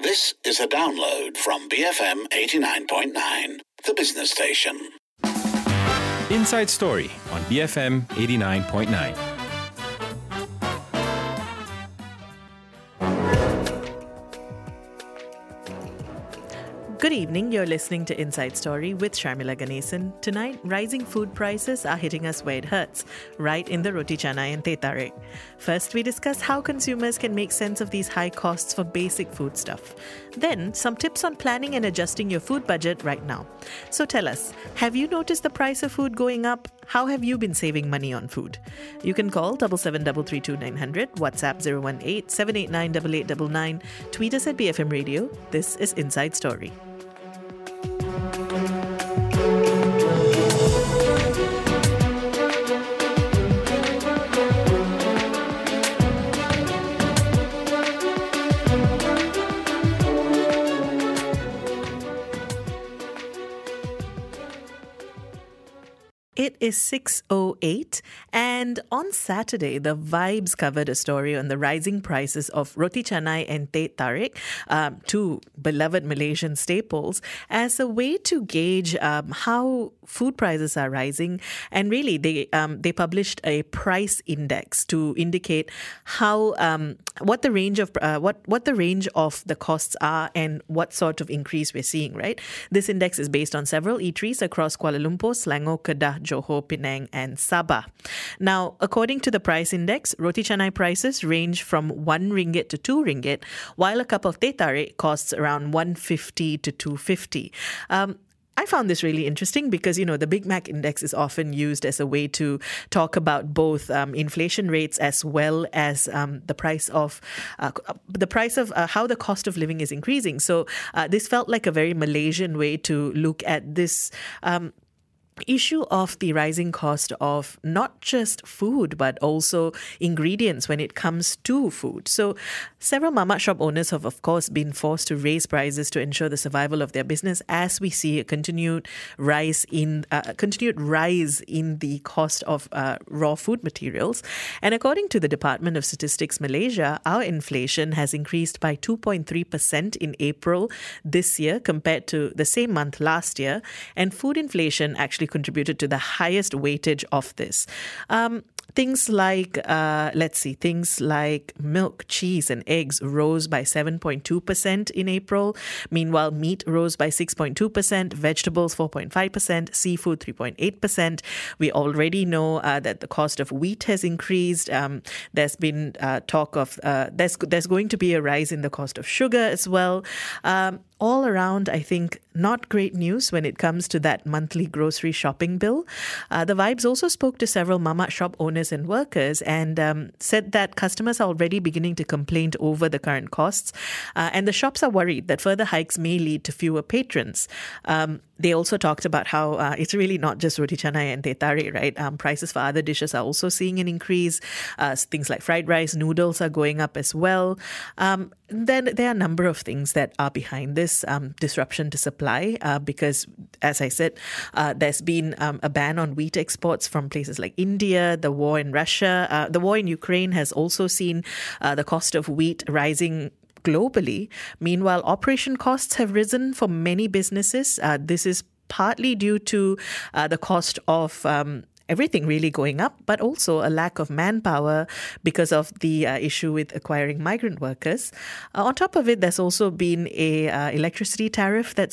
This is a download from BFM 89.9, the business station. Inside Story on BFM 89.9. Good evening, you're listening to Inside Story with Sharmila Ganesan. Tonight, rising food prices are hitting us where it hurts, right in the roti canai and teh tarik. First, we discuss how consumers can make sense of these high costs for basic foodstuff. Then, some tips on planning and adjusting your food budget right now. So tell us, have you noticed the price of food going up? How have you been saving money on food? You can call 77332900, WhatsApp 018-789-8899, tweet us at BFM Radio. This is Inside Story. It is 6:08, and on Saturday, The Vibes covered a story on the rising prices of roti canai and teh tarik, two beloved Malaysian staples, as a way to gauge how food prices are rising. And really, they published a price index to indicate how what the range of the costs are and what sort of increase we're seeing. Right, this index is based on several eateries across Kuala Lumpur, Selangor, Kedah, Johor, Penang and Sabah. Now, according to the price index, roti canai prices range from RM1 to RM2, while a cup of teh tarik costs around RM150 to RM250. I found this really interesting because, the Big Mac Index is often used as a way to talk about both inflation rates as well as the price of how the cost of living is increasing. So this felt like a very Malaysian way to look at this issue of the rising cost of not just food but also ingredients when it comes to food. So several mamak shop owners have of course been forced to raise prices to ensure the survival of their business, as we see a continued rise in the cost of raw food materials. And according to the Department of Statistics Malaysia, our inflation has increased by 2.3% in April this year compared to the same month last year, and food inflation actually contributed to the highest weightage of this. Things like milk, cheese and eggs rose by 7.2% in April. Meanwhile, meat rose by 6.2%, vegetables 4.5%, seafood 3.8%. We already know that the cost of wheat has increased. There's been talk of there's going to be a rise in the cost of sugar as well. All around, I think, not great news when it comes to that monthly grocery shopping bill. The Vibes also spoke to several mamak shop owners and workers and said that customers are already beginning to complain over the current costs. And the shops are worried that further hikes may lead to fewer patrons. They also talked about how it's really not just roti canai and teh tarik, right? Prices for other dishes are also seeing an increase. Things like fried rice, noodles are going up as well. Then there are a number of things that are behind this disruption to supply because, as I said, there's been a ban on wheat exports from places like India, the war in Russia. The war in Ukraine has also seen the cost of wheat rising globally. Meanwhile, operation costs have risen for many businesses. This is partly due to the cost of everything really going up, but also a lack of manpower because of the issue with acquiring migrant workers. On top of it, there's also been a electricity tariff that's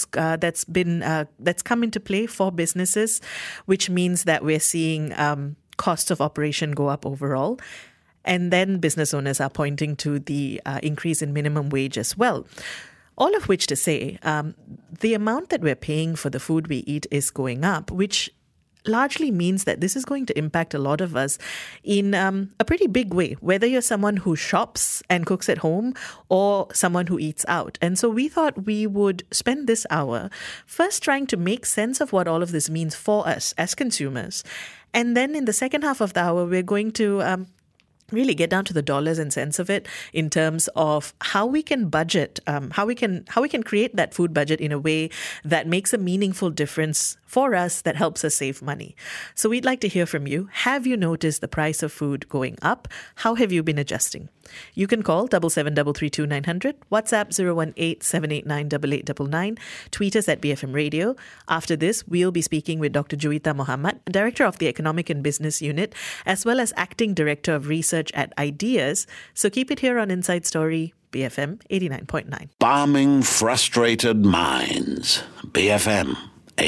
come into play for businesses, which means that we're seeing costs of operation go up overall. And then business owners are pointing to the increase in minimum wage as well. All of which to say, the amount that we're paying for the food we eat is going up, which largely means that this is going to impact a lot of us in a pretty big way, whether you're someone who shops and cooks at home or someone who eats out. And so we thought we would spend this hour first trying to make sense of what all of this means for us as consumers. And then in the second half of the hour, we're going to really get down to the dollars and cents of it in terms of how we can budget, how we can create that food budget in a way that makes a meaningful difference for us that helps us save money. So we'd like to hear from you. Have you noticed the price of food going up? How have you been adjusting? You can call 77332900, WhatsApp 018-789-8899, tweet us at BFM Radio. After this, we'll be speaking with Dr. Juwita Mohammed, Director of the Economic and Business Unit, as well as Acting Director of Research at Ideas. So keep it here on Inside Story, BFM 89.9. Balming frustrated minds. BFM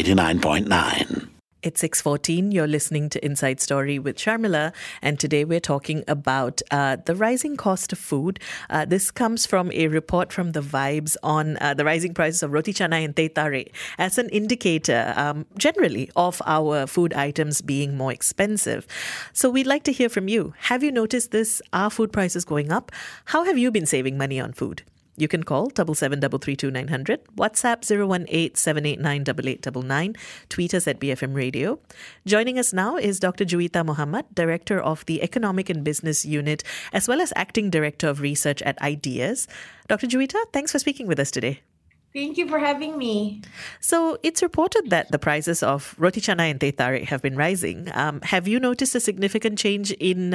89.9. It's 6:14. You're listening to Inside Story with Sharmila, and today we're talking about the rising cost of food. This comes from a report from The Vibes on the rising prices of roti canai and teh tarik as an indicator, generally, of our food items being more expensive. So we'd like to hear from you. Have you noticed this? Are food prices going up? How have you been saving money on food? You can call 77332900, WhatsApp 018-789-8899, tweet us at BFM Radio. Joining us now is Dr. Juwita Mohammed, Director of the Economic and Business Unit, as well as Acting Director of Research at Ideas. Dr. Juwita, thanks for speaking with us today. Thank you for having me. So it's reported that the prices of roti canai and teh tarik have been rising. Have you noticed a significant change in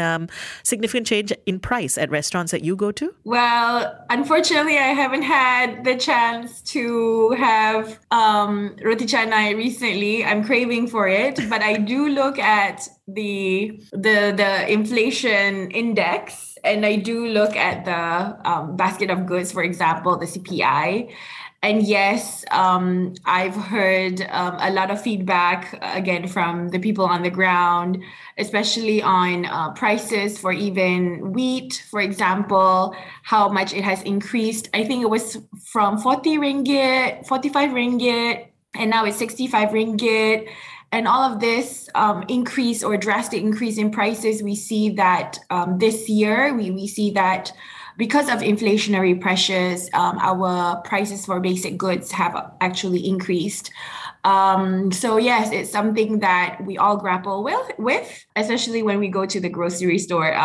price at restaurants that you go to? Well, unfortunately, I haven't had the chance to have roti canai recently. I'm craving for it, but I do look at the inflation index, and I do look at the basket of goods, for example, the CPI. And yes, I've heard a lot of feedback, again, from the people on the ground, especially on prices for even wheat, for example, how much it has increased. I think it was from 40 ringgit, 45 ringgit, and now it's 65 ringgit. And all of this increase or drastic increase in prices, we see that this year, we see that because of inflationary pressures, our prices for basic goods have actually increased. So yes, it's something that we all grapple with, especially when we go to the grocery store.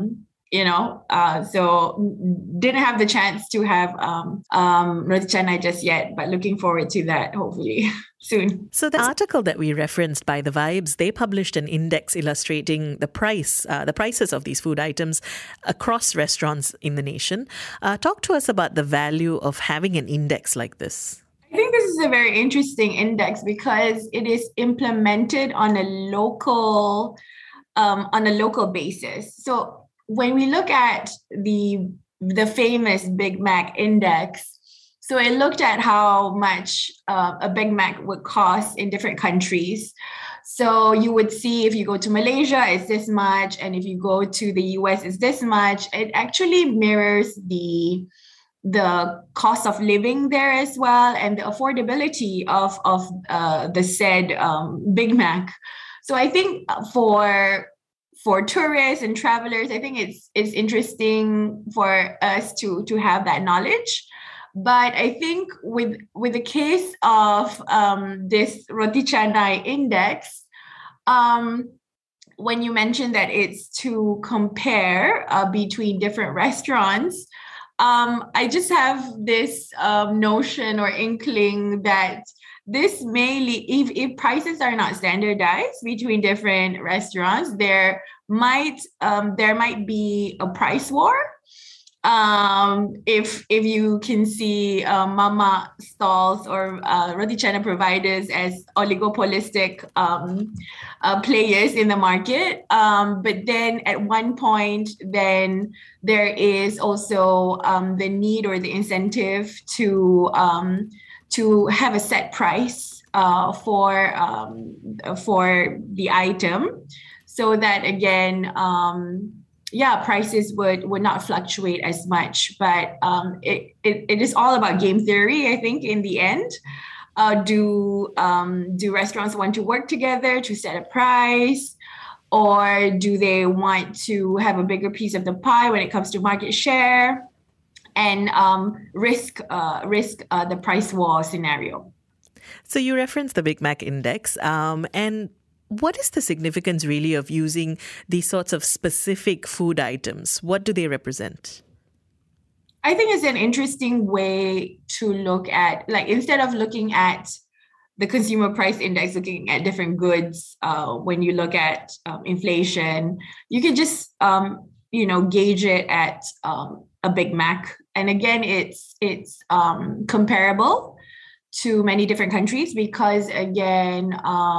So didn't have the chance to have roti canai just yet, but looking forward to that hopefully soon. So the article that we referenced by The Vibes, they published an index illustrating the prices of these food items across restaurants in the nation. Talk to us about the value of having an index like this. I think this is a very interesting index because it is implemented on a local basis. So when we look at the famous Big Mac index, so it looked at how much a Big Mac would cost in different countries. So you would see if you go to Malaysia, it's this much, and if you go to the US, it's this much. It actually mirrors the cost of living there as well, and the affordability of the said Big Mac. So I think for tourists and travelers, I think it's interesting for us to have that knowledge. But I think with the case of this roti canai index, when you mentioned that it's to compare between different restaurants, I just have this notion or inkling that this mainly, if prices are not standardized between different restaurants, there might be a price war. If you can see mama stalls or roti canai providers as oligopolistic players in the market, but then at one point, then there is also the need or the incentive to have a set price for the item, so that again. Prices would not fluctuate as much, but it is all about game theory. I think in the end, do restaurants want to work together to set a price, or do they want to have a bigger piece of the pie when it comes to market share, and risk the price war scenario? So you referenced the Big Mac Index, and what is the significance really of using these sorts of specific food items? What do they represent? I think it's an interesting way to look at, like, instead of looking at the consumer price index, looking at different goods, when you look at inflation, you can just gauge it at a Big Mac. And again, it's comparable to many different countries because again,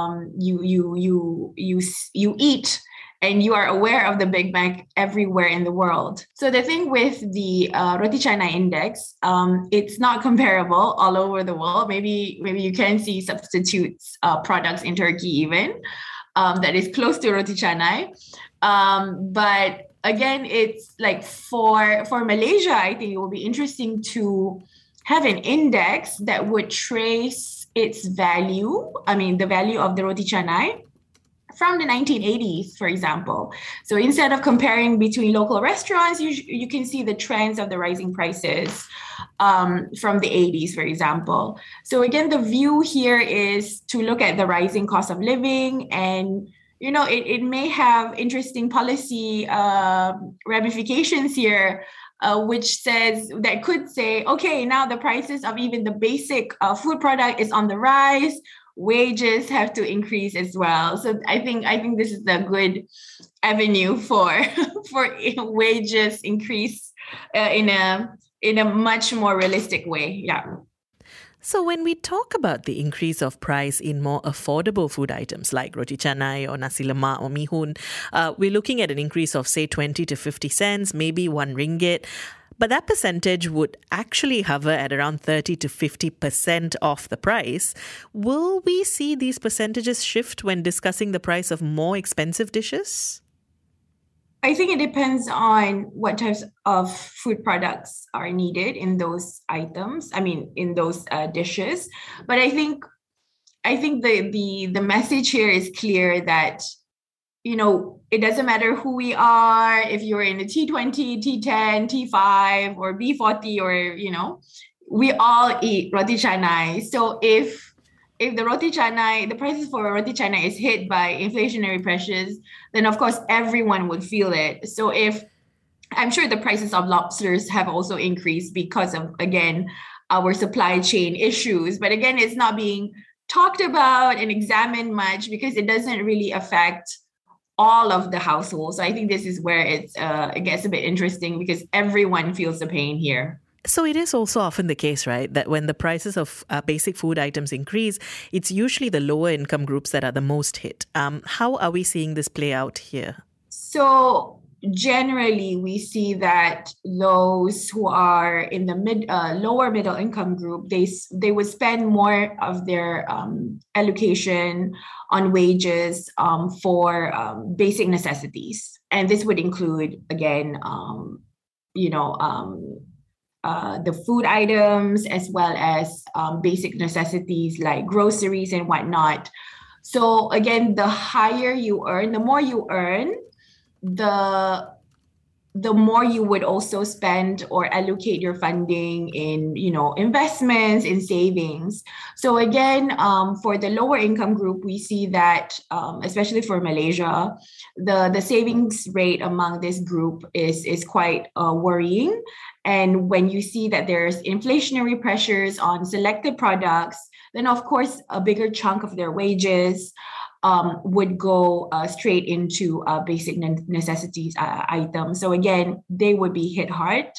you eat and you are aware of the Big Mac everywhere in the world. So the thing with the Roti Canai index, it's not comparable all over the world. Maybe you can see substitutes products in Turkey even that is close to Roti Canai. But again, it's like for Malaysia, I think it will be interesting to have an index that would trace its value. I mean, the value of the Roti Canai from the 1980s, for example. So instead of comparing between local restaurants, you can see the trends of the rising prices from the 80s, for example. So again, the view here is to look at the rising cost of living, and it may have interesting policy ramifications here, which could say, okay, now the prices of even the basic food product is on the rise. Wages have to increase as well. So I think this is a good avenue for wages increase in a much more realistic way. Yeah. So when we talk about the increase of price in more affordable food items like roti canai or nasi lemak or mi hoon, we're looking at an increase of say 20 to 50 cents, maybe RM1. But that percentage would actually hover at around 30 to 50% off the price. Will we see these percentages shift when discussing the price of more expensive dishes? I think it depends on what types of food products are needed in those items. I mean, in those dishes. But I think the message here is clear that it doesn't matter who we are, if you're in the T20, T10, T5, or B40, or, we all eat roti canai. So if the roti canai, the prices for roti canai is hit by inflationary pressures, then of course everyone would feel it. So I'm sure the prices of lobsters have also increased because of, again, our supply chain issues. But again, it's not being talked about and examined much because it doesn't really affect all of the households. So I think this is where it gets a bit interesting because everyone feels the pain here. So it is also often the case, right, that when the prices of basic food items increase, it's usually the lower income groups that are the most hit. How are we seeing this play out here? So generally, we see that those who are in the lower middle income group, they would spend more of their allocation on wages for basic necessities, and this would include again, the food items as well as basic necessities like groceries and whatnot. So again, the higher you earn, the more you earn, the more you would also spend or allocate your funding in, investments, in savings. So again, for the lower income group, we see that, especially for Malaysia, the savings rate among this group is quite worrying. And when you see that there's inflationary pressures on selected products, then of course, a bigger chunk of their wages would go straight into basic necessities items. So again, they would be hit hard.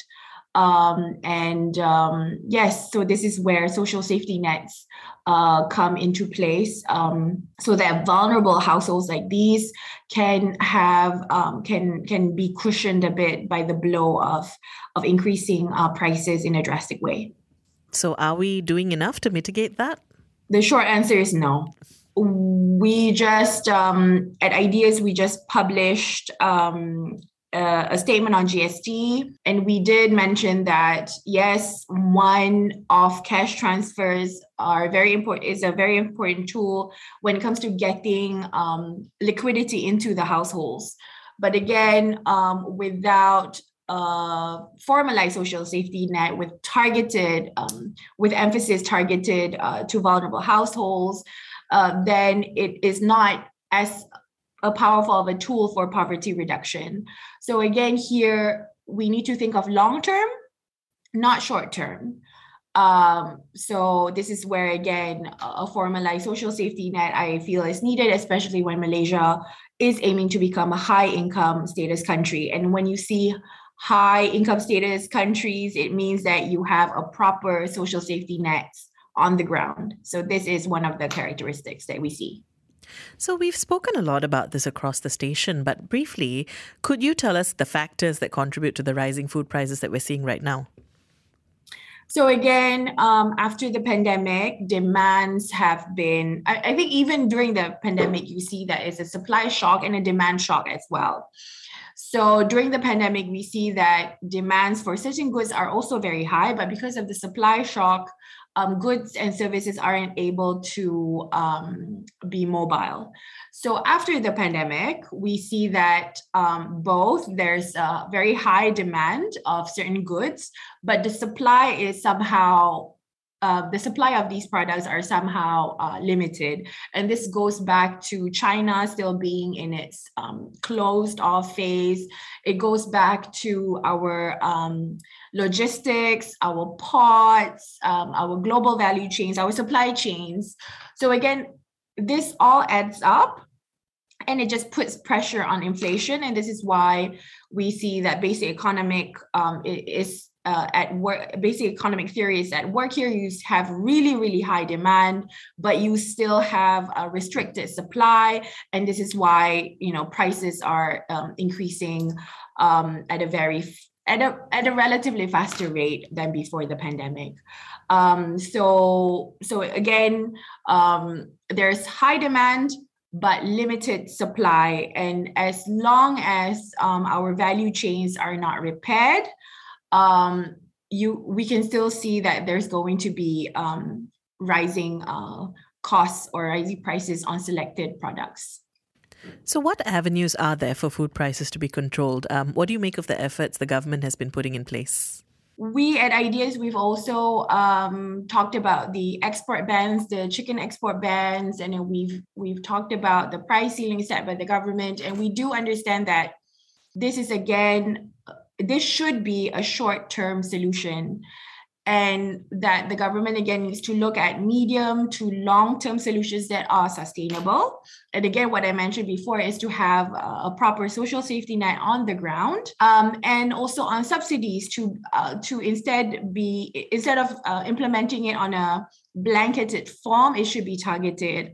Yes, so this is where social safety nets come into place, so that vulnerable households like these can have can be cushioned a bit by the blow of increasing prices in a drastic way. So are we doing enough to mitigate that? The short answer is no. We just, at Ideas, we just published a statement on GST. And we did mention that, yes, one-off cash transfers are is a very important tool when it comes to getting liquidity into the households. But again, without formalized social safety net with emphasis targeted to vulnerable households, then it is not as a powerful of a tool for poverty reduction. So again, here we need to think of long-term, not short-term. So this is where, again, a formalized social safety net, I feel, is needed, especially when Malaysia is aiming to become a high income status country. And when you see high income status countries, it means that you have a proper social safety net on the ground. So this is one of the characteristics that we see. So we've spoken a lot about this across the station, but briefly, could you tell us the factors that contribute to the rising food prices that we're seeing right now? So again, after the pandemic, demands have been, I think even during the pandemic, you see that it's a supply shock and a demand shock as well. So during the pandemic, we see that demands for certain goods are also very high, but because of the supply shock, goods and services aren't able to be mobile. So after the pandemic, we see that both there's a very high demand of certain goods, but the supply is somehow the supply of these products are somehow limited. And this goes back to China still being in its closed off phase. It goes back to our logistics, our ports, our global value chains, our supply chains. So again, this all adds up and it just puts pressure on inflation. And this is why we see that basic economic at work. Basic economic theory is at work here. You have really, really high demand, but you still have a restricted supply. And this is why, prices are increasing at a relatively faster rate than before the pandemic. So again, there's high demand, but limited supply. And as long as our value chains are not repaired, we can still see that there's going to be rising costs or rising prices on selected products. So what avenues are there for food prices to be controlled? What do you make of the efforts the government has been putting in place? We at Ideas, we've also talked about the export bans, the chicken export bans, and we've talked about the price ceiling set by the government. And we do understand that this should be a short-term solution, and that the government, again, needs to look at medium to long-term solutions that are sustainable. And again, what I mentioned before is to have a proper social safety net on the ground, and also on subsidies to instead of implementing it on a blanketed form, it should be targeted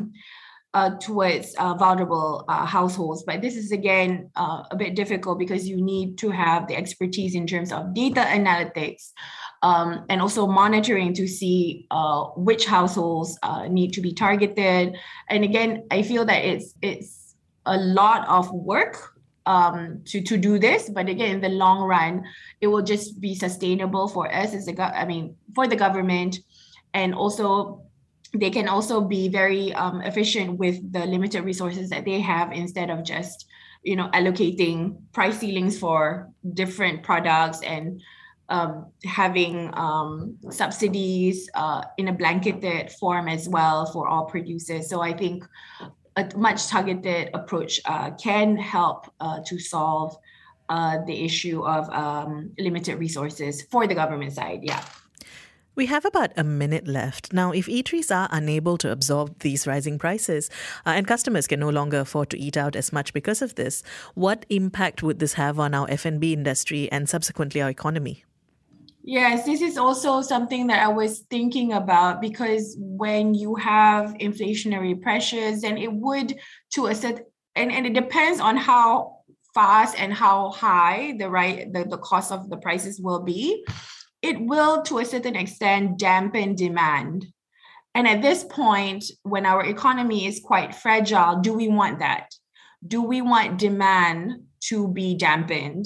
towards vulnerable households. But this is, again, a bit difficult because you need to have the expertise in terms of data analytics and also monitoring to see which households need to be targeted. And again, I feel that it's a lot of work to do this. But again, in the long run, it will just be sustainable for us for the government. And also, they can also be very efficient with the limited resources that they have, instead of just, allocating price ceilings for different products and having subsidies in a blanketed form as well for all producers. So I think a much targeted approach can help to solve the issue of limited resources for the government side. Yeah. We have about a minute left. Now, if eateries are unable to absorb these rising prices and customers can no longer afford to eat out as much because of this, what impact would this have on our F&B industry and subsequently our economy? Yes, this is also something that I was thinking about, because when you have inflationary pressures, then it would, to a set, and it depends on how fast and how high the cost of the prices will be. It will, to a certain extent, dampen demand. And at this point, when our economy is quite fragile, do we want that? Do we want demand to be dampened?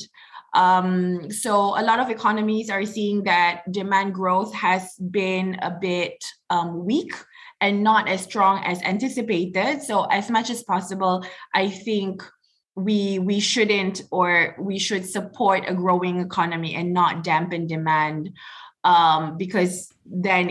So a lot of economies are seeing that demand growth has been a bit weak and not as strong as anticipated. So as much as possible, I think we shouldn't, or we should support a growing economy and not dampen demand, because then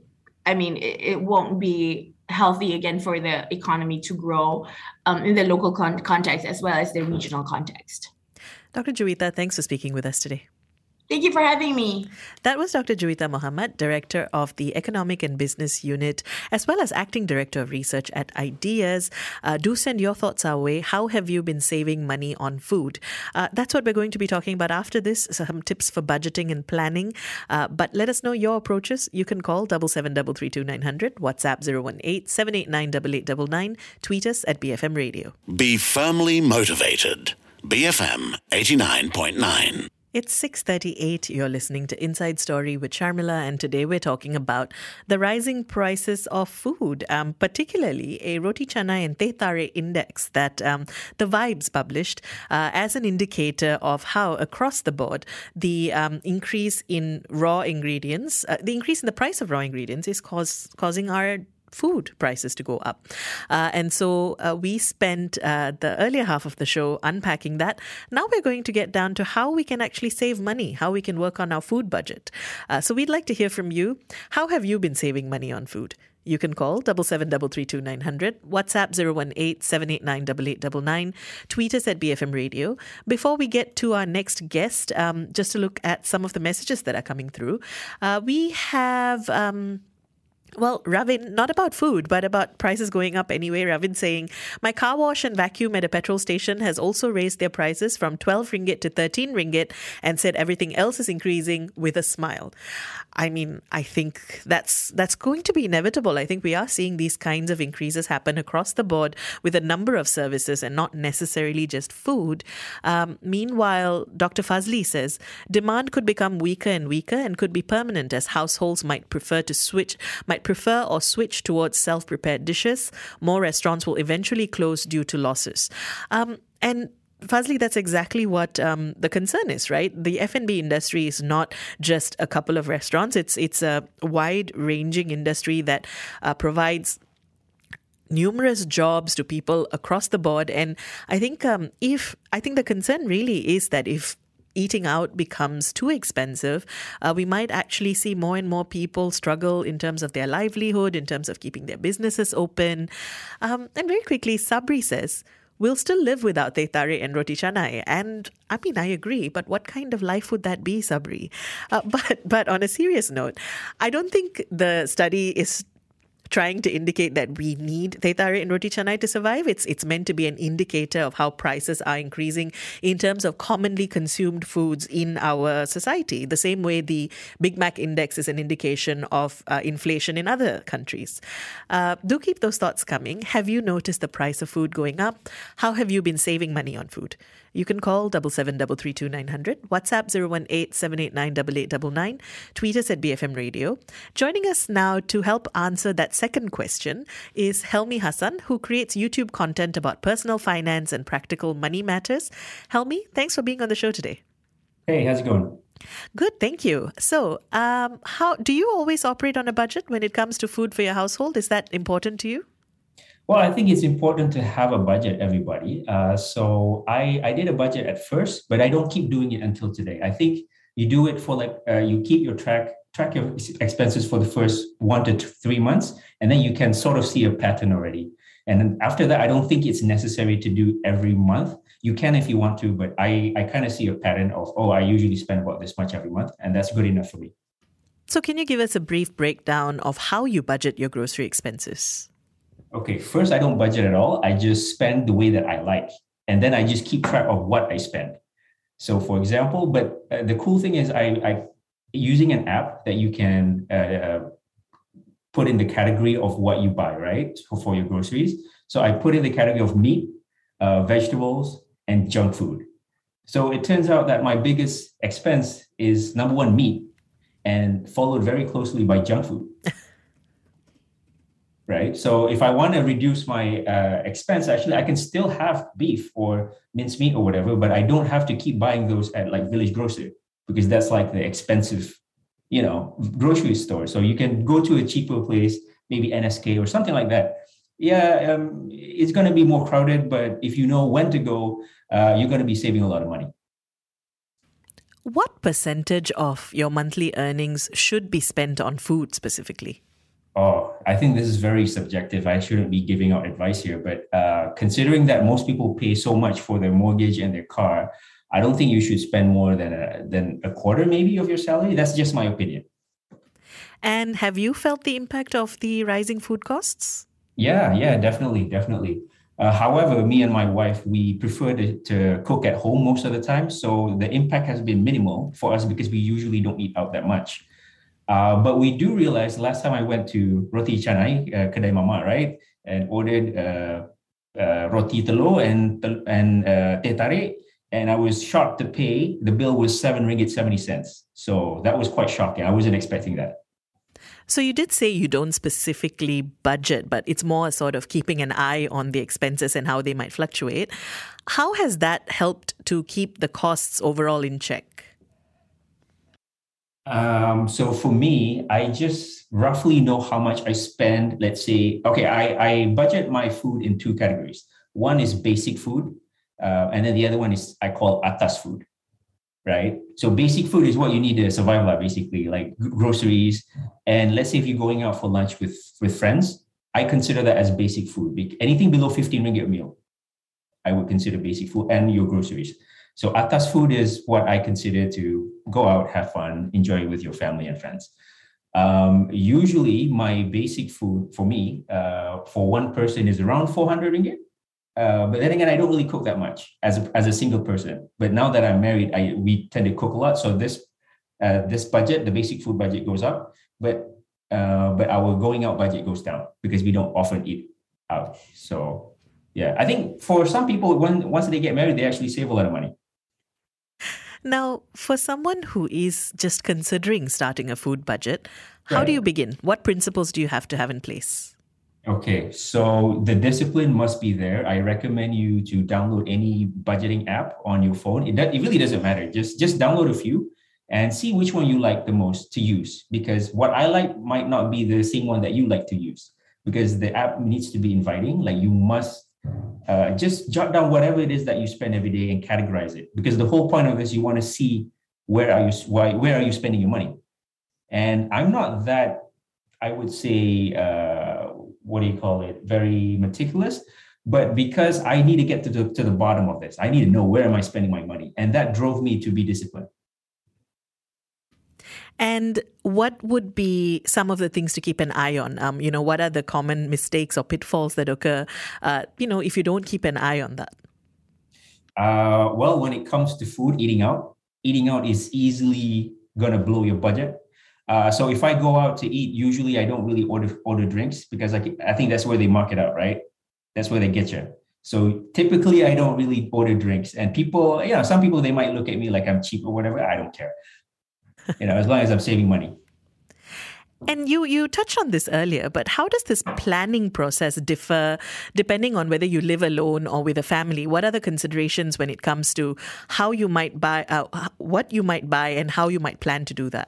it won't be healthy again for the economy to grow in the local context as well as the regional context. Dr. Juwita, thanks for speaking with us today. Thank you for having me. That was Dr. Juwita Mohammed, Director of the Economic and Business Unit, as well as Acting Director of Research at Ideas. Do send your thoughts our way. How have you been saving money on food? That's what we're going to be talking about after this, some tips for budgeting and planning. But let us know your approaches. You can call 77332900, WhatsApp 018-789-8899, tweet us at BFM Radio. Be firmly motivated. BFM 89.9. It's 6:38. You're listening to Inside Story with Sharmila, and today we're talking about the rising prices of food, particularly a roti canai and teh tarik index that the Vibes published as an indicator of how across the board the increase in raw ingredients, the increase in the price of raw ingredients is causing our food prices to go up. And so we spent the earlier half of the show unpacking that. Now we're going to get down to how we can actually save money, how we can work on our food budget. So we'd like to hear from you. How have you been saving money on food? You can call 77332900, WhatsApp 018-789-8899, tweet us at BFM Radio. Before we get to our next guest, just to look at some of the messages that are coming through, we have... Well, Ravin, not about food, but about prices going up anyway. Ravin saying, my car wash and vacuum at a petrol station has also raised their prices from 12 ringgit to 13 ringgit and said everything else is increasing with a smile. I mean, I think that's going to be inevitable. I think we are seeing these kinds of increases happen across the board with a number of services and not necessarily just food. Meanwhile, Dr. Fazli says, demand could become weaker and weaker and could be permanent as households might prefer or switch towards self-prepared dishes. More restaurants will eventually close due to losses. And Fazli, that's exactly what the concern is, right? The F&B industry is not just a couple of restaurants. It's a wide-ranging industry that provides numerous jobs to people across the board. And I think the concern really is that if eating out becomes too expensive, we might actually see more and more people struggle in terms of their livelihood, in terms of keeping their businesses open. And very quickly, Sabri says, we'll still live without teh tarik and roti canai. And I mean, I agree, but what kind of life would that be, Sabri? But on a serious note, I don't think the study is trying to indicate that we need teh tarik and roti canai to survive. It's meant to be an indicator of how prices are increasing in terms of commonly consumed foods in our society, the same way the Big Mac index is an indication of inflation in other countries. Do keep those thoughts coming. Have you noticed the price of food going up? How have you been saving money on food? You can call 77332900, WhatsApp 018-789-8899, tweet us at BFM Radio. Joining us now to help answer that second question is Helmi Hassan, who creates YouTube content about personal finance and practical money matters. Helmi, thanks for being on the show today. Hey, how's it going? Good, thank you. So, how do you always operate on a budget when it comes to food for your household? Is that important to you? Well, I think it's important to have a budget, everybody. So I did a budget at first, but I don't keep doing it until today. I think you do it for you keep your track your expenses for the first 1 to 3 months, and then you can sort of see a pattern already. And then after that, I don't think it's necessary to do every month. You can if you want to, but I kind of see a pattern of, I usually spend about this much every month, and that's good enough for me. So can you give us a brief breakdown of how you budget your grocery expenses? Okay, first, I don't budget at all. I just spend the way that I like. And then I just keep track of what I spend. So for example, but the cool thing is I using an app that you can put in the category of what you buy, right? For your groceries. So I put in the category of meat, vegetables, and junk food. So it turns out that my biggest expense is number one, meat, and followed very closely by junk food. Right. So if I want to reduce my expense, actually, I can still have beef or mincemeat or whatever, but I don't have to keep buying those at like Village Grocer because that's like the expensive, grocery store. So you can go to a cheaper place, maybe NSK or something like that. Yeah, it's going to be more crowded, but if you know when to go, you're going to be saving a lot of money. What percentage of your monthly earnings should be spent on food specifically? I think this is very subjective. I shouldn't be giving out advice here, but considering that most people pay so much for their mortgage and their car, I don't think you should spend more than a quarter maybe of your salary. That's just my opinion. And have you felt the impact of the rising food costs? Yeah, definitely. However, me and my wife, we prefer to cook at home most of the time. So the impact has been minimal for us because we usually don't eat out that much. But we do realize last time I went to Roti Canai, Kedai Mama, right? And ordered roti telur and teh tarik. And I was shocked to pay. The bill was RM7.70. So that was quite shocking. I wasn't expecting that. So you did say you don't specifically budget, but it's more a sort of keeping an eye on the expenses and how they might fluctuate. How has that helped to keep the costs overall in check? So for me, I just roughly know how much I spend. Let's say, okay, I budget my food in two categories. One is basic food, and then the other one is I call atas food. Right? So basic food is what you need to survive, basically, like groceries. And let's say if you're going out for lunch with friends, I consider that as basic food. Anything below 15 ringgit a meal, I would consider basic food and your groceries. So atas food is what I consider to go out, have fun, enjoy with your family and friends. Usually my basic food for me, for one person is around 400 ringgit. But then again, I don't really cook that much as a single person. But now that I'm married, we tend to cook a lot. So this budget, the basic food budget, goes up, but our going out budget goes down because we don't often eat out. So yeah, I think for some people, once they get married, they actually save a lot of money. Now, for someone who is just considering starting a food budget, how do you begin? What principles do you have to have in place? Okay, so the discipline must be there. I recommend you to download any budgeting app on your phone. It really doesn't matter. Just download a few and see which one you like the most to use. Because what I like might not be the same one that you like to use. Because the app needs to be inviting. Like you must just jot down whatever it is that you spend every day and categorize it. Because the whole point of this, you want to see where are you spending your money. And I'm not that, I would say, very meticulous, but because I need to get to the bottom of this, I need to know where am I spending my money. And that drove me to be disciplined. And what would be some of the things to keep an eye on? What are the common mistakes or pitfalls that occur, if you don't keep an eye on that? Well, when it comes to food, eating out is easily going to blow your budget. So if I go out to eat, usually I don't really order drinks because I think that's where they mark it out, right? That's where they get you. So typically I don't really order drinks, and people, some people, they might look at me like I'm cheap or whatever. I don't care, as long as I'm saving money. And you touched on this earlier, but how does this planning process differ depending on whether you live alone or with a family? What are the considerations when it comes to how you might buy, what you might buy, and how you might plan to do that?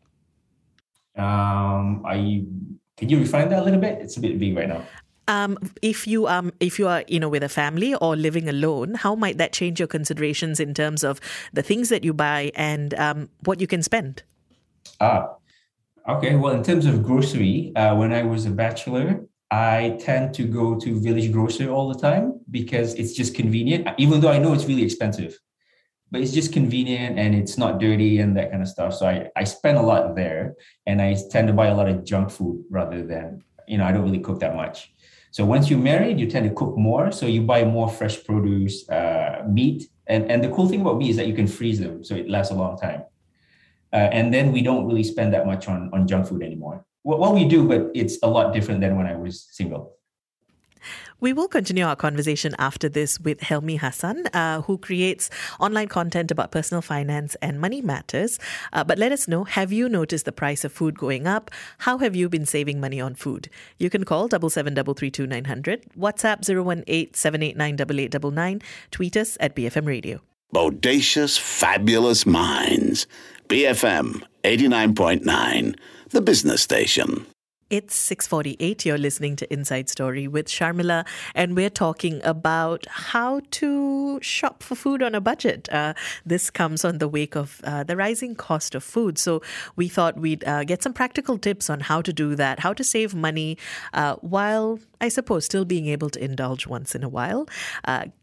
Can you refine that a little bit? It's a bit big right now. If you are with a family or living alone, how might that change your considerations in terms of the things that you buy and what you can spend? Okay. Well, in terms of grocery, when I was a bachelor, I tend to go to Village Grocer all the time because it's just convenient, even though I know it's really expensive. But it's just convenient and it's not dirty and that kind of stuff. So I spend a lot there, and I tend to buy a lot of junk food rather than, I don't really cook that much. So once you're married, you tend to cook more. So you buy more fresh produce, meat. And the cool thing about meat is that you can freeze them. So it lasts a long time. And then we don't really spend that much on junk food anymore. Well, we do, but it's a lot different than when I was single. We will continue our conversation after this with Helmi Hassan, who creates online content about personal finance and money matters. But let us know, have you noticed the price of food going up? How have you been saving money on food? You can call 77332900, WhatsApp 018-789-8899, tweet us at BFM Radio. Bodacious, fabulous minds. BFM 89.9, the business station. It's 6:48. You're listening to Inside Story with Sharmila, and we're talking about how to shop for food on a budget. This comes on the wake of the rising cost of food. So we thought we'd get some practical tips on how to do that, how to save money while, I suppose, still being able to indulge once in a while.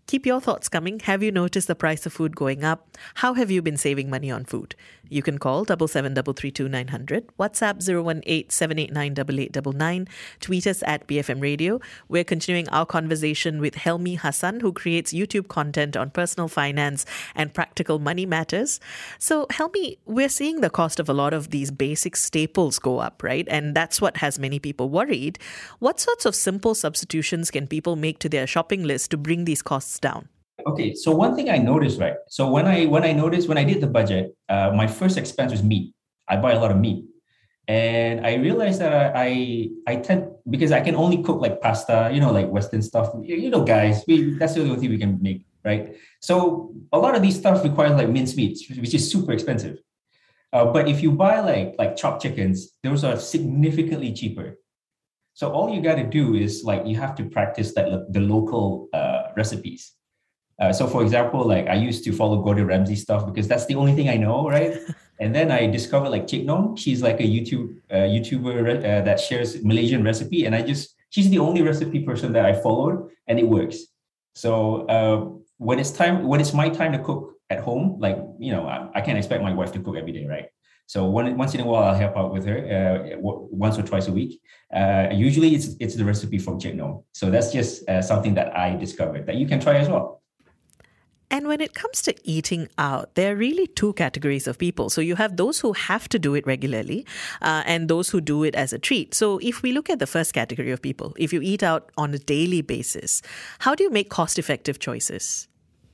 Keep your thoughts coming. Have you noticed the price of food going up? How have you been saving money on food? You can call 77332900, WhatsApp 018-789-8899, tweet us at BFM Radio. We're continuing our conversation with Helmi Hassan, who creates YouTube content on personal finance and practical money matters. So, Helmi, we're seeing the cost of a lot of these basic staples go up, right? And that's what has many people worried. What sorts of simple substitutions can people make to their shopping list to bring these costs down? Okay, so one thing I noticed, right? So when I did the budget, my first expense was meat. I buy a lot of meat, and I realized that I tend, because I can only cook like pasta, like Western stuff. Guys, that's the only thing we can make, right? So a lot of these stuff requires like minced meats, which is super expensive. But if you buy like chopped chickens, those are significantly cheaper. So all you got to do is you have to practice the local recipes. So for example, I used to follow Gordon Ramsay stuff because that's the only thing I know, right? And then I discovered Cik Nong. She's like a YouTuber that shares Malaysian recipe, and she's the only recipe person that I followed, and it works. So when it's my time to cook at home, I can't expect my wife to cook every day, right? So once in a while, I'll help out with her once or twice a week. Usually, it's the recipe from Cik Nong. So that's just something that I discovered that you can try as well. And when it comes to eating out, there are really two categories of people. So you have those who have to do it regularly and those who do it as a treat. So if we look at the first category of people, if you eat out on a daily basis, how do you make cost-effective choices?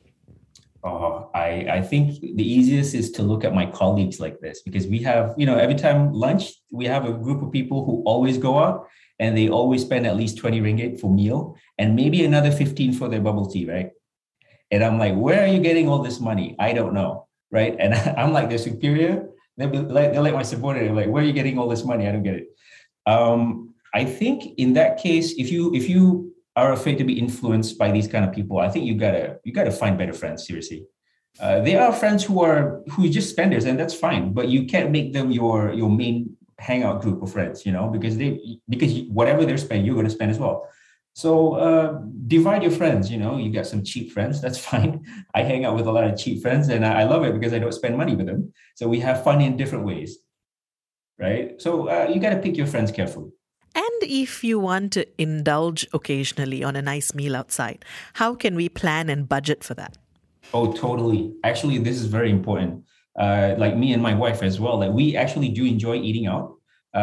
I think the easiest is to look at my colleagues like this, because we have, every time lunch, we have a group of people who always go out and they always spend at least 20 ringgit for meal and maybe another 15 for their bubble tea, right? And I'm like, where are you getting all this money? I don't know, right? And I'm like their superior. They're like my subordinate. They're like, where are you getting all this money? I don't get it. I think in that case, if you are afraid to be influenced by these kind of people, I think you gotta find better friends. Seriously, there are friends who are just spenders, and that's fine. But you can't make them your main hangout group of friends, because whatever they're spending, you're going to spend as well. So divide your friends. You got some cheap friends, that's fine. I hang out with a lot of cheap friends, and I love it because I don't spend money with them. So we have fun in different ways, right? So you got to pick your friends carefully. And if you want to indulge occasionally on a nice meal outside, how can we plan and budget for that? Oh, totally. Actually, this is very important. Like me and my wife as well, we actually do enjoy eating out.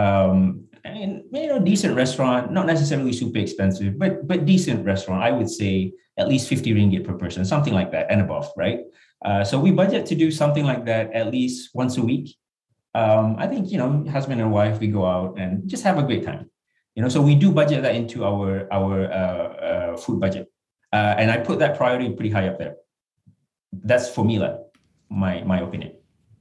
Decent restaurant, not necessarily super expensive, but decent restaurant. I would say at least 50 ringgit per person, something like that and above, right? So we budget to do something like that at least once a week. I think, husband and wife, we go out and just have a great time. So we do budget that into our food budget. And I put that priority pretty high up there. That's for me, my opinion.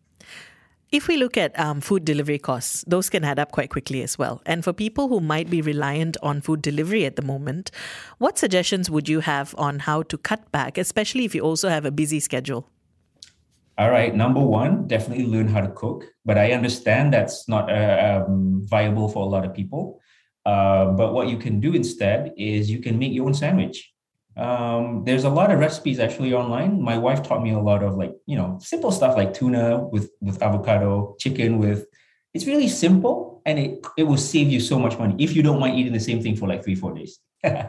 If we look at food delivery costs, those can add up quite quickly as well. And for people who might be reliant on food delivery at the moment, what suggestions would you have on how to cut back, especially if you also have a busy schedule? All right. Number one, definitely learn how to cook. But I understand that's not viable for a lot of people. But what you can do instead is you can make your own sandwich. There's a lot of recipes actually online. My wife taught me a lot of simple stuff like tuna with avocado, chicken with, it's really simple, and it will save you so much money if you don't mind eating the same thing for 3-4 days.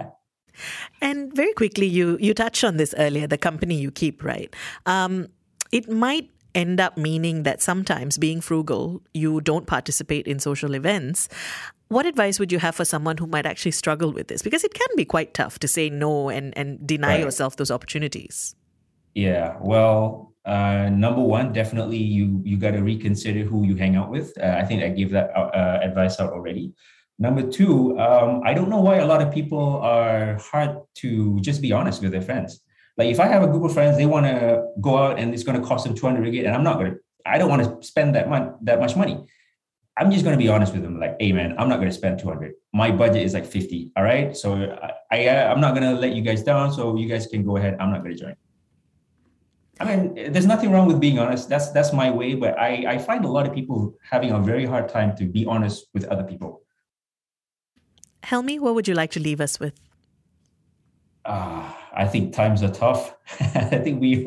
And very quickly, you touched on this earlier, the company you keep, right? It might end up meaning that sometimes being frugal, you don't participate in social events. What advice would you have for someone who might actually struggle with this? Because it can be quite tough to say no and deny yourself those opportunities. Yeah, well, number one, definitely you got to reconsider who you hang out with. I think I gave that advice out already. Number two, I don't know why a lot of people are hard to just be honest with their friends. Like if I have a group of friends, they want to go out and it's going to cost them 200 ringgit, and I don't want to spend that much money. I'm just going to be honest with them. Like, hey man, I'm not going to spend 200. My budget is 50. All right. So I'm not going to let you guys down. So you guys can go ahead. I'm not going to join. I mean, there's nothing wrong with being honest. That's my way. But I find a lot of people having a very hard time to be honest with other people. Helmi, what would you like to leave us with? I think times are tough. I think we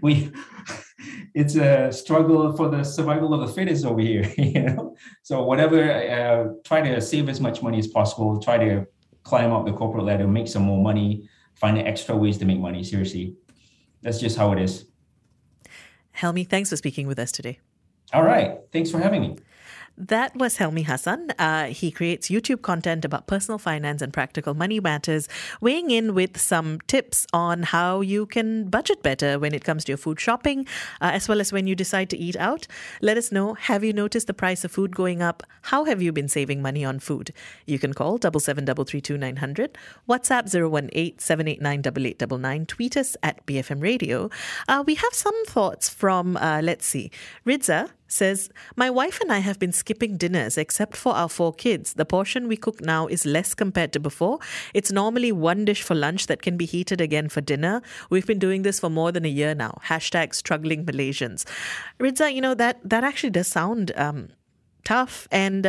it's a struggle for the survival of the fittest over here, So whatever, try to save as much money as possible. Try to climb up the corporate ladder, make some more money, find extra ways to make money. Seriously, that's just how it is. Helmi, thanks for speaking with us today. All right. Thanks for having me. That was Helmi Hassan. He creates YouTube content about personal finance and practical money matters, weighing in with some tips on how you can budget better when it comes to your food shopping, as well as when you decide to eat out. Let us know, have you noticed the price of food going up? How have you been saving money on food? You can call 77332900, WhatsApp 018-789-8899, tweet us at BFM Radio. We have some thoughts from, let's see, Ridza says, my wife and I have been skipping dinners except for our 4 kids. The portion we cook now is less compared to before. It's normally one dish for lunch that can be heated again for dinner. We've been doing this for more than a year now. #struggling Malaysians. Ridza, that actually does sound tough. And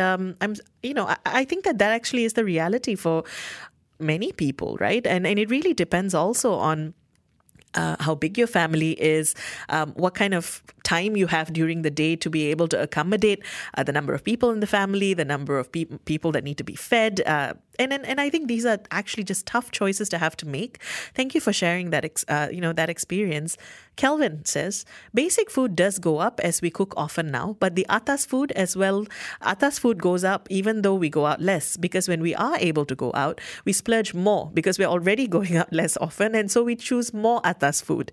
I think that actually is the reality for many people, right? And it really depends also on how big your family is, what kind of time you have during the day to be able to accommodate the number of people in the family, the number of people that need to be fed. And I think these are actually just tough choices to have to make. Thank you for sharing that, that experience. Kelvin says, basic food does go up as we cook often now, but the atas food as well, atas food goes up even though we go out less, because when we are able to go out, we splurge more because we're already going out less often, and so we choose more atas food.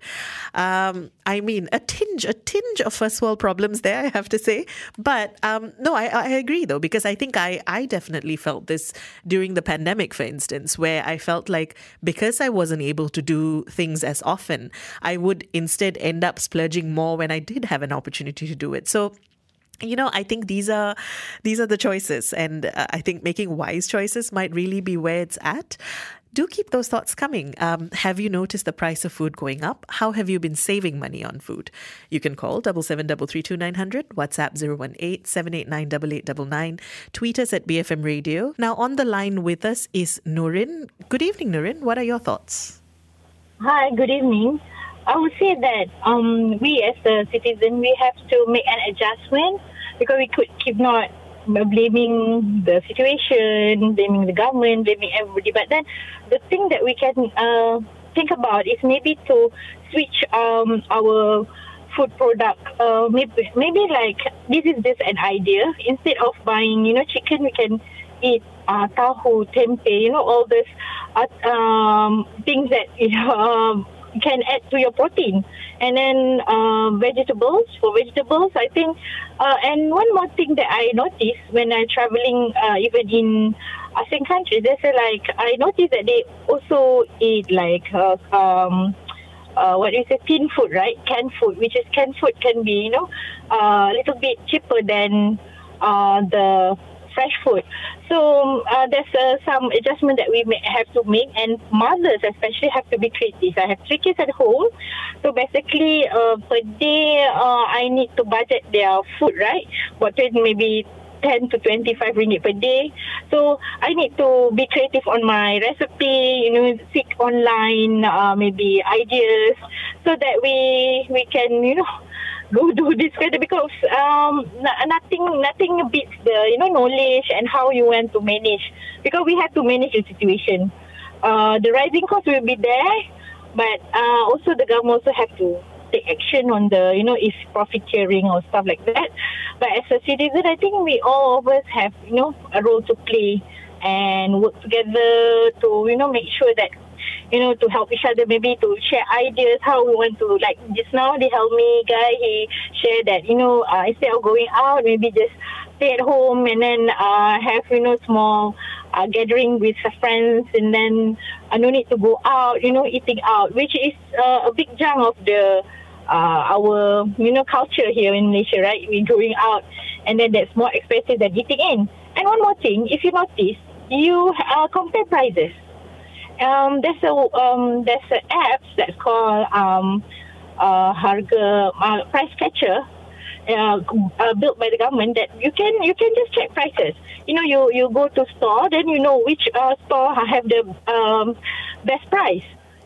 I mean, a tinge of first world problems there, I have to say. But no, I agree though, because I think I definitely felt this during the pandemic, for instance, where I felt like because I wasn't able to do things as often, I would instead end up splurging more when I did have an opportunity to do it. So, I think these are the choices, and I think making wise choices might really be where it's at. Do keep those thoughts coming. Have you noticed the price of food going up? How have you been saving money on food? You can call 77332900, WhatsApp 018-789-8899, tweet us at BFM Radio. Now on the line with us is Nurin. Good evening, Nurin. What are your thoughts? Hi, good evening. I would say that we as a citizen, we have to make an adjustment, because we could keep not blaming the situation, blaming the government, blaming everybody. But then the thing that we can think about is maybe to switch our food product. Maybe like, this is just an idea. Instead of buying, chicken, we can eat tahu, tempeh, all these things that can add to your protein. And then vegetables, I think. And one more thing that I noticed when I'm traveling, even in ASEAN countries, I noticed that they also eat tin food, right? Canned food, which is canned food can be, a little bit cheaper than the fresh food. So there's some adjustment that we may have to make, and mothers especially have to be creative. I have 3 kids at home, so basically per day I need to budget their food, right? About maybe 10 to 25 ringgit per day. So I need to be creative on my recipe, seek online maybe ideas, so that we can go do this kind of, because nothing beats the knowledge and how you want to manage, because we have to manage the situation. The rising cost will be there, but also the government also have to take action on the if profit sharing or stuff like that. But as a citizen, I think we all of us have a role to play and work together to make sure that to help each other, maybe to share ideas how we want to, like just now the Helmi guy, he shared that instead of going out, maybe just stay at home and then have small gathering with friends, and then no need to go out, eating out, which is a big chunk of the our culture here in Malaysia, right? We're going out, and then that's more expensive than eating in. And one more thing, if you notice, you compare prices. There's an app that's called Harga Price Catcher, built by the government, that you can just check prices. You go to store, then which store have the best price.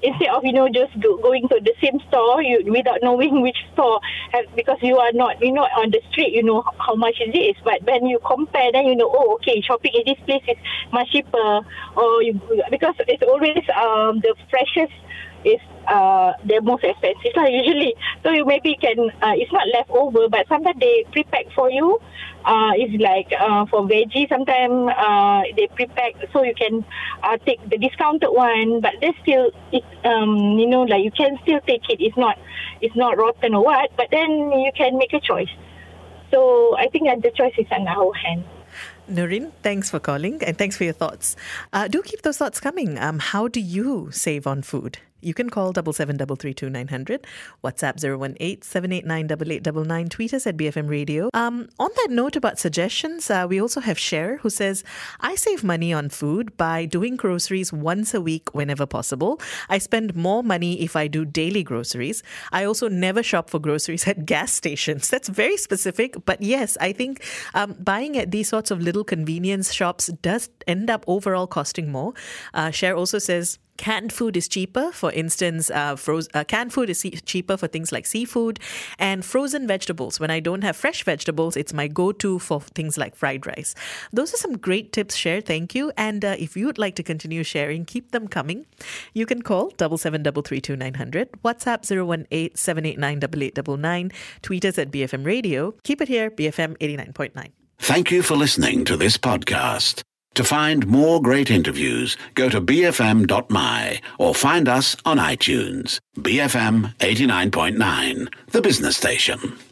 instead of just going to the same store without knowing which store, because you are not on the street, how much it is. But when you compare, then okay, shopping in this place is much cheaper, because it's always the freshest is the most expensive usually. So you maybe can it's not leftover, but sometimes they pre-pack for you. It's like for veggie, sometimes they pre-pack, so you can take the discounted one, but they still like you can still take it. It's not rotten or what, but then you can make a choice. So I think that the choice is in our hand. Noreen, thanks for calling and thanks for your thoughts. Do keep those thoughts coming. How do you save on food? You can call 77332900, WhatsApp 018-789-8899, tweet us at BFM Radio. On that note about suggestions, we also have Cher, who says, I save money on food by doing groceries once a week whenever possible. I spend more money if I do daily groceries. I also never shop for groceries at gas stations. That's very specific, but yes, I think buying at these sorts of little convenience shops does end up overall costing more. Cher also says, canned food is cheaper. For instance, canned food is cheaper for things like seafood and frozen vegetables. When I don't have fresh vegetables, it's my go-to for things like fried rice. Those are some great tips, Cher. Thank you. And if you'd like to continue sharing, keep them coming. You can call 77332900, WhatsApp 018-789-8899, tweet us at BFM Radio. Keep it here, BFM 89.9. Thank you for listening to this podcast. To find more great interviews, go to bfm.my or find us on iTunes. BFM 89.9, the business station.